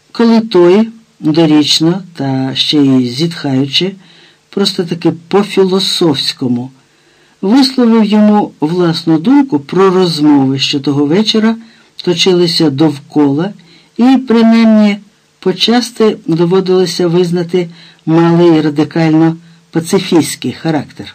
коли той, дорічно та ще й зітхаючи, просто таки по-філософському, висловив йому власну думку про розмови, що того вечора точилися довкола, і, принаймні, почасти доводилося визнати малий радикально пацифістський характер.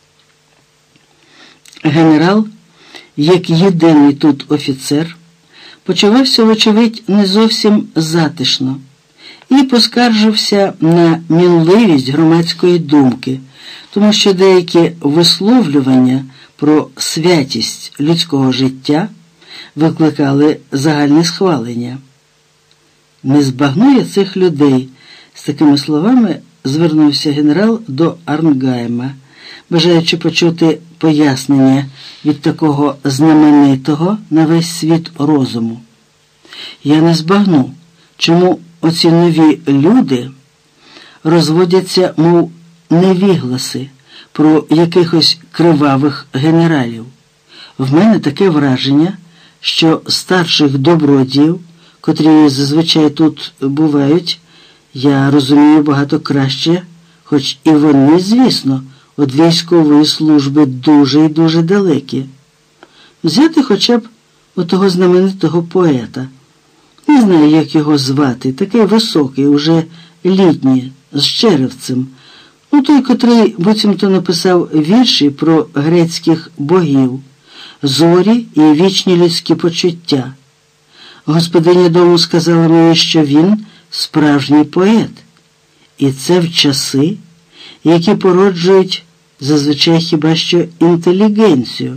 Генерал, як єдиний тут офіцер, почувався, вочевидь, не зовсім затишно і поскаржився на мінливість громадської думки, тому що деякі висловлювання про святість людського життя викликали загальне схвалення. «Не збагну я цих людей», – з такими словами звернувся генерал до Арнгайма, бажаючи почути пояснення від такого знаменитого на весь світ розуму. «Я не збагну, чому оці нові люди розводяться, мов невігласи, про якихось кривавих генералів. В мене таке враження, що старших добродіїв, котрі зазвичай тут бувають, я розумію багато краще, хоч і вони, звісно, від військової служби дуже і дуже далекі. Взяти хоча б отого знаменитого поета. Не знаю, як його звати, такий високий, уже літній, з черевцем. Той, котрий буцімто написав вірші про грецьких богів, зорі і вічні людські почуття. Господиня дому сказала мені, що він справжній поет. І це в часи, які породжують зазвичай хіба що інтелігенцію.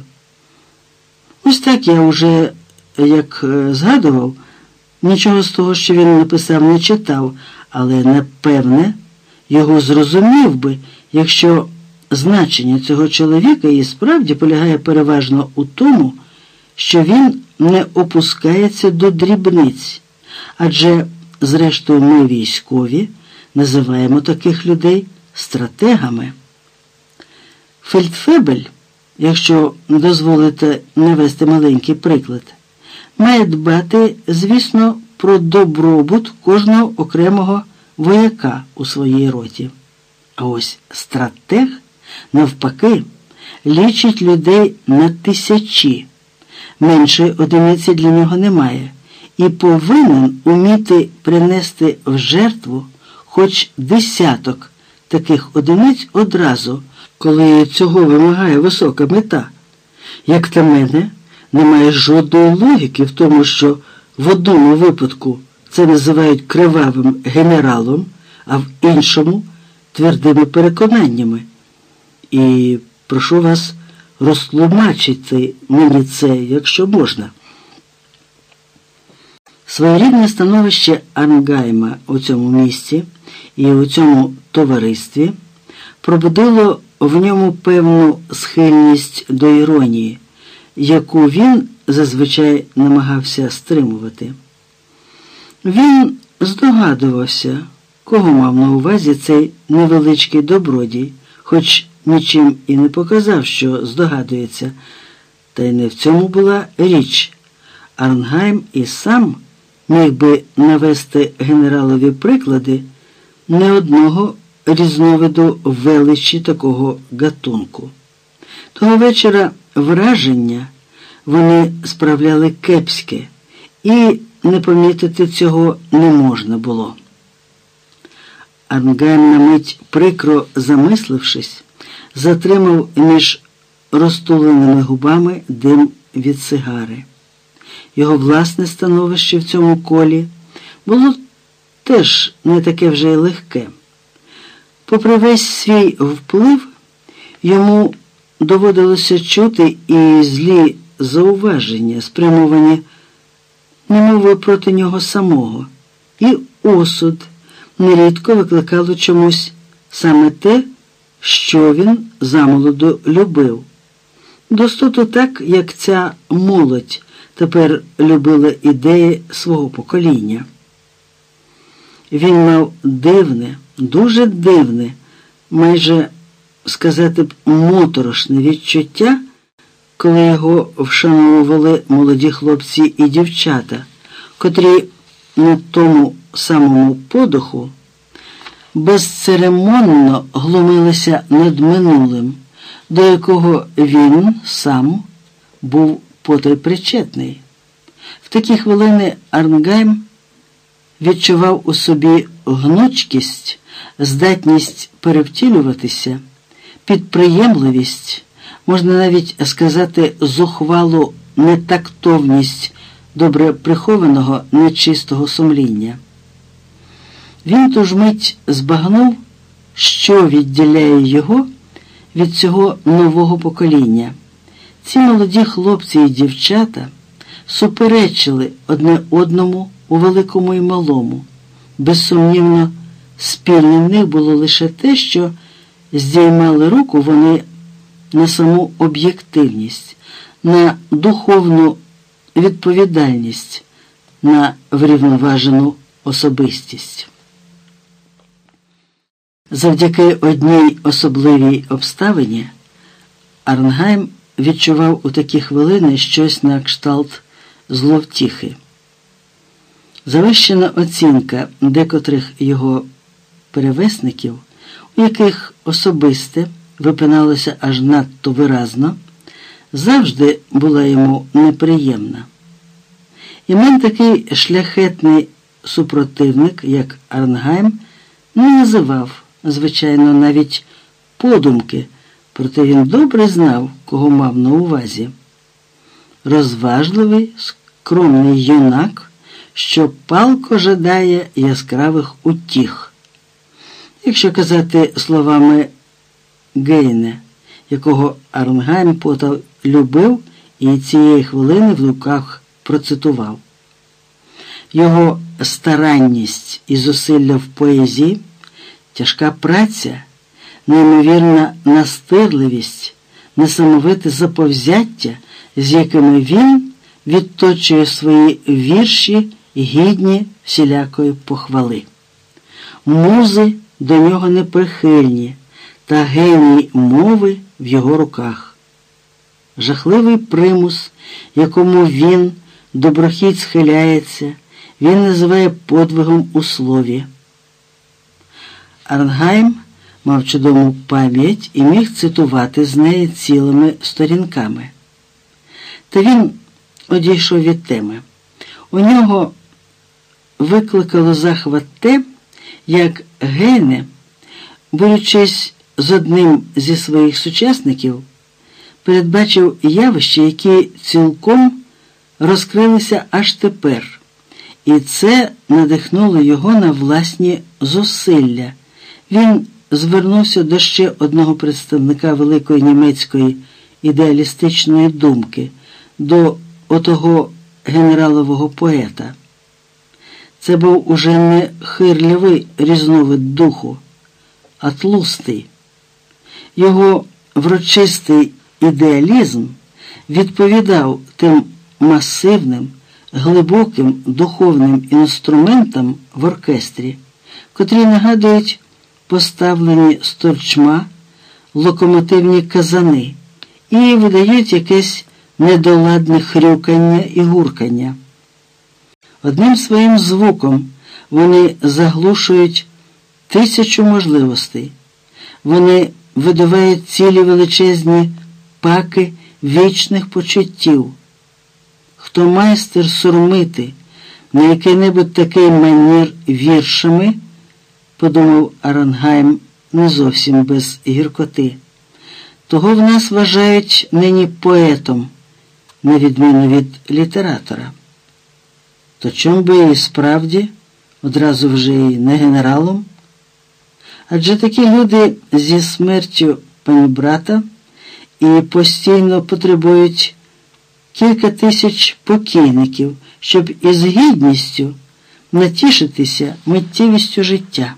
Ось так я уже, як згадував, нічого з того, що він написав, не читав, але, напевне, його зрозумів би, якщо значення цього чоловіка і справді полягає переважно у тому, що він не опускається до дрібниць, адже, зрештою, ми військові називаємо таких людей стратегами. Фельдфебель, якщо дозволите навести маленький приклад, має дбати, звісно, про добробут кожного окремого вояка у своїй роті. А ось стратег, навпаки, лічить людей на тисячі. Меншої одиниці для нього немає і повинен уміти принести в жертву хоч десяток таких одиниць одразу, коли цього вимагає висока мета. Як на мене, немає жодної логіки в тому, що в одному випадку це називають кривавим генералом, а в іншому – твердими переконаннями. І прошу вас розтлумачити мені це, якщо можна. Своєрідне становище Арнгайма у цьому місці і у цьому товаристві пробудило в ньому певну схильність до іронії, яку він зазвичай намагався стримувати. Він здогадувався, кого мав на увазі цей невеличкий добродій, хоч нічим і не показав, що здогадується. Та й не в цьому була річ. Арнгайм і сам міг би навести генералові приклади не одного різновиду величі такого гатунку. Того вечора враження вони справляли кепське, і не помітити цього не можна було. Арнгайм на мить, прикро замислившись, затримав між розтуленими губами дим від сигари. Його власне становище в цьому колі було теж не таке вже й легке. Попри весь свій вплив, йому доводилося чути і злі зауваження, спрямовані немов проти нього самого, і осуд нерідко викликало чомусь саме те, що він замолоду любив. Достоту так, як ця молодь тепер любила ідеї свого покоління. Він мав дивне, дуже дивне, майже, сказати б, моторошне відчуття, коли його вшановували молоді хлопці і дівчата, котрі на тому самому подиху безцеремонно глумилися над минулим, до якого він сам був потай причетний. В такі хвилини Арнгайм відчував у собі гнучкість, здатність перевтілюватися, підприємливість, можна навіть сказати, зухвалу нетактовність добре прихованого нечистого сумління. Він ту ж мить збагнув, що відділяє його від цього нового покоління. Ці молоді хлопці і дівчата суперечили одне одному у великому і малому. Безсумнівно, спільним в них було лише те, що здіймали руку вони на саму об'єктивність, на духовну відповідальність, на врівноважену особистість. Завдяки одній особливій обставині Арнгайм відчував у такі хвилини щось на кшталт зловтіхи. Завищена оцінка декотрих його перевесників, у яких особисте випиналося аж надто виразно, завжди була йому неприємна. Імен такий шляхетний супротивник, як Арнгайм, не називав, звичайно, навіть подумки, проте він добре знав, кого мав на увазі. Розважливий, скромний юнак, що палко жадає яскравих утіх. Якщо казати словами Гейне, якого Арнгайм потай любив і цієї хвилини в руках процитував. Його старанність і зусилля в поезії, тяжка праця, неймовірна настирливість, несамовите заповзяття, з якими він відточує свої вірші, гідні всілякої похвали. Музи до нього неприхильні, та геній мови в його руках. Жахливий примус, якому він доброхідь схиляється, він називає подвигом у слові. Арнгайм мав чудову пам'ять і міг цитувати з неї цілими сторінками. Та він одійшов від теми. У нього викликало захват те, як Гейне, борючись з одним зі своїх сучасників, передбачив явища, які цілком розкрилися аж тепер, і це надихнуло його на власні зусилля. Він звернувся до ще одного представника великої німецької ідеалістичної думки, до отого генералового поета. Це був уже не хирлявий різновид духу, а тлустий. Його врочистий ідеалізм відповідав тим масивним, глибоким духовним інструментам в оркестрі, котрі нагадують поставлені з торчма локомотивні казани і видають якесь недоладне хрюкання і гуркання. Одним своїм звуком вони заглушують тисячу можливостей. Вони видувають цілі величезні паки вічних почуттів. Хто майстер сурмити на який-небудь такий манір віршами, подумав Арнгайм не зовсім без гіркоти, того в нас вважають нині поетом, на відміну від літератора. То чом би і справді одразу вже і не генералом? Адже такі люди зі смертю панібрата і постійно потребують кілька тисяч покійників, щоб із гідністю натішитися миттєвістю життя.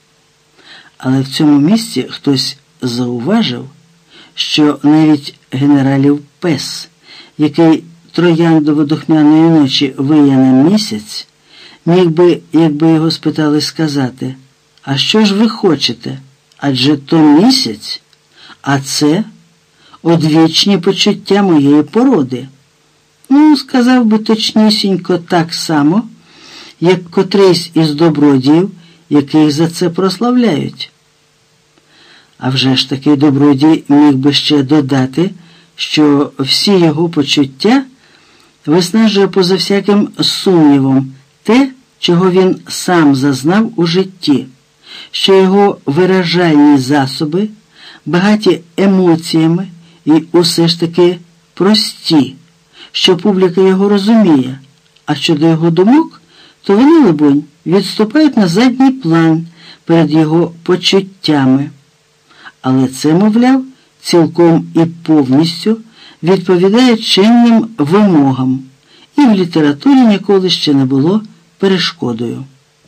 Але в цьому місці хтось зауважив, що навіть генералів пес, який трояндово-духмяної ночі виє на місяць, міг би, якби його спитали, сказати: «А що ж ви хочете? Адже то місяць, а це одвічні почуття моєї породи». Ну, сказав би точнісінько так само, як котрийсь із добродіїв, яких за це прославляють. А вже ж такий добродій міг би ще додати, що всі його почуття виснажує поза всяким сумнівом те, чого він сам зазнав у житті, що його виражальні засоби багаті емоціями і усе ж таки прості, що публіка його розуміє, а щодо його думок, то вони, либонь, відступають на задній план перед його почуттями. Але це, мовляв, цілком і повністю відповідає чинним вимогам, і в літературі ніколи ще не було перешкодою.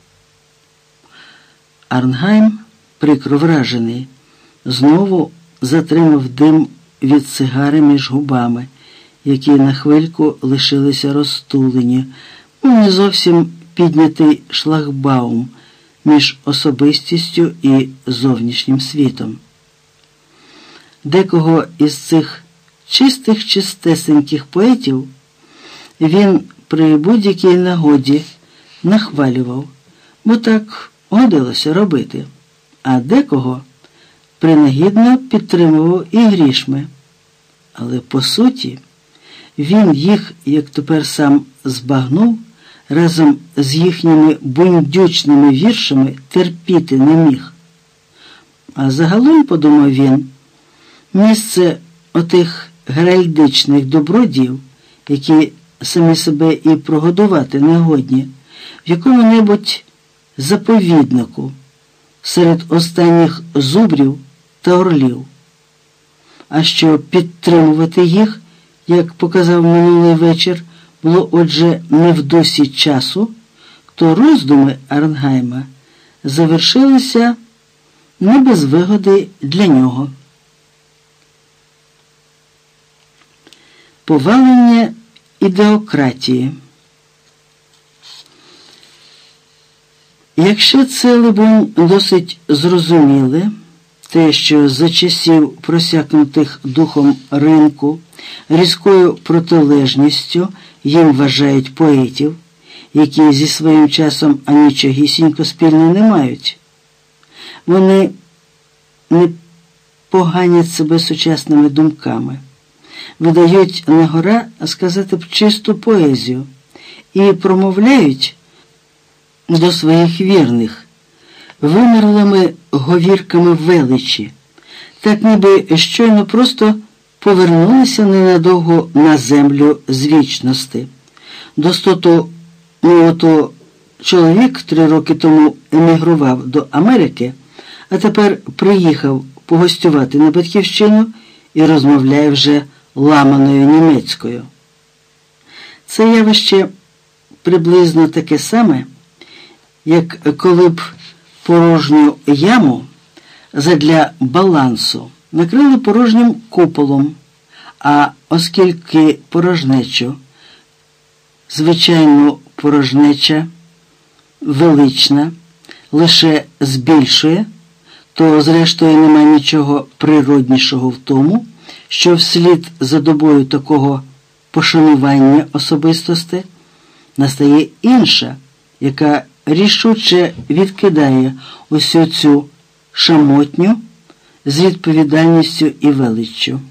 Арнгайм, прикро вражений, знову затримав дим від сигари між губами, які на хвильку лишилися розтулені, не зовсім піднятий шлагбаум між особистістю і зовнішнім світом. Декого із цих чистих-чистесеньких поетів він при будь-якій нагоді нахвалював, бо так годилося робити, а декого принагідно підтримував і грішми. Але по суті він їх, як тепер сам збагнув, разом з їхніми бундючними віршами терпіти не міг. А загалом, подумав він, місце отих геральдичних добродіїв, які самі себе і прогодувати не годні, в якому-небудь заповіднику серед останніх зубрів та орлів. А що підтримувати їх, як показав минулий вечір, було отже не в досі часу, то роздуми Арнгайма завершилися не без вигоди для нього. Повалення ідеократії. Якщо це, либонь, досить зрозуміле, те, що за часів просякнутих духом ринку різкою протилежністю їм вважають поетів, які зі своїм часом анічогісінько спільно не мають. Вони не поганять себе сучасними думками, видають на-гора, сказати б, чисту поезію і промовляють до своїх вірних вимерлими говірками величі, так ніби щойно просто повернулися ненадовго на землю з вічності. Достото, ото чоловік 3 роки тому емігрував до Америки, а тепер приїхав погостювати на батьківщину і розмовляє вже ламаною німецькою. Це явище приблизно таке саме, як коли б порожню яму задля балансу накрили порожнім куполом, а оскільки порожнечу, звичайно порожнеча, велична, лише збільшує, то зрештою нема нічого природнішого в тому, що вслід за добою такого пошанування особистості настає інша, яка рішуче відкидає усю цю шамотню з відповідальністю і величчю.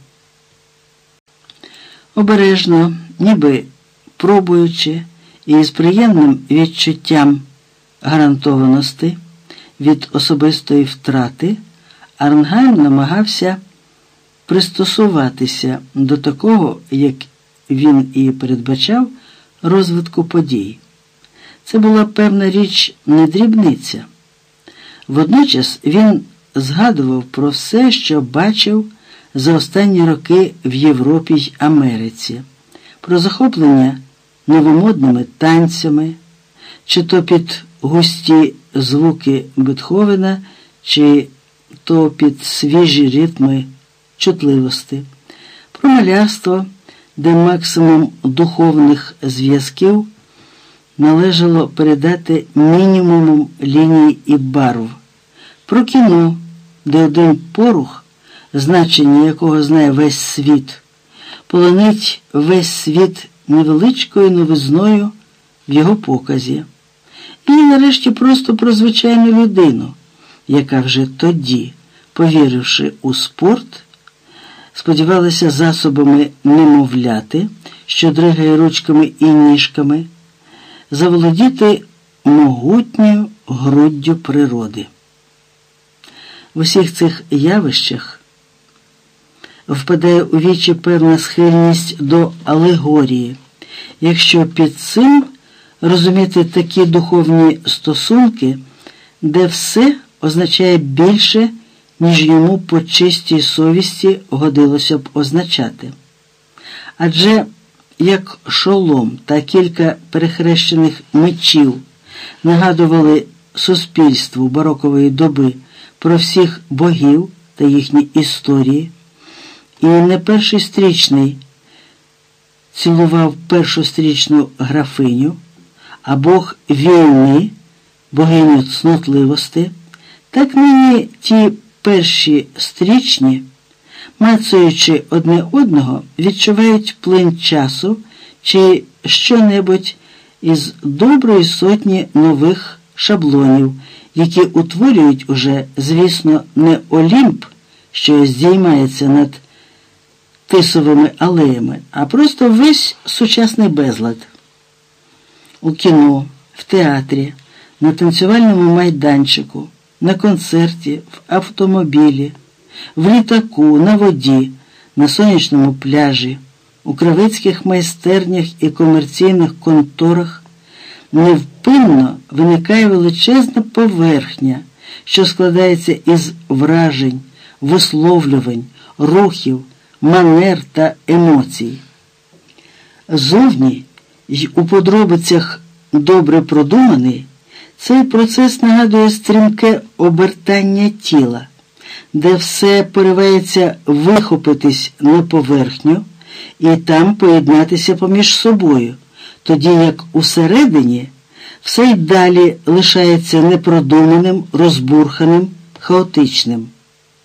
Обережно, ніби пробуючи і з приємним відчуттям гарантованості від особистої втрати, Арнгайм намагався пристосуватися до такого, як він і передбачав, розвитку подій. Це була певна річ, не дрібниця. Водночас він згадував про все, що бачив за останні роки в Європі й Америці, про захоплення новомодними танцями, чи то під густі звуки Бетховена, чи то під свіжі ритми чутливості, про малярство, де максимум духовних зв'язків належало передати мінімумом ліній і барв, про кіно, де один порух, значення якого знає весь світ, полонить весь світ невеличкою новизною в його показі, І нарешті просто про звичайну людину, яка вже тоді, повіривши у спорт, сподівалася засобами немовляти, що дригає ручками і ніжками, заволодіти могутньою груддю природи. В усіх цих явищах впадає у вічі певна схильність до алегорії, якщо під цим розуміти такі духовні стосунки, де все означає більше, ніж йому по чистій совісті годилося б означати. Адже як шолом та кілька перехрещених мечів нагадували суспільству барокової доби про всіх богів та їхні історії, і не перший стрічний цілував першу стрічну графиню, а бог війни, богиню цнотливости, так нині ті перші стрічні, мацаючи одне одного, відчувають плин часу чи що-небудь із доброї сотні нових шаблонів, які утворюють уже, звісно, не Олімп, що здіймається над тисовими алеями, а просто весь сучасний безлад. У кіно, в театрі, на танцювальному майданчику, на концерті, в автомобілі, в літаку, на воді, на сонячному пляжі, у кравецьких майстернях і комерційних конторах невпинно виникає величезна поверхня, що складається із вражень, висловлювань, рухів, манер та емоцій. Зовні й у подробицях добре продуманий, цей процес нагадує стрімке обертання тіла, де все поривається вихопитись на поверхню і там поєднатися поміж собою, тоді як усередині все й далі лишається непродуманим, розбурханим, хаотичним.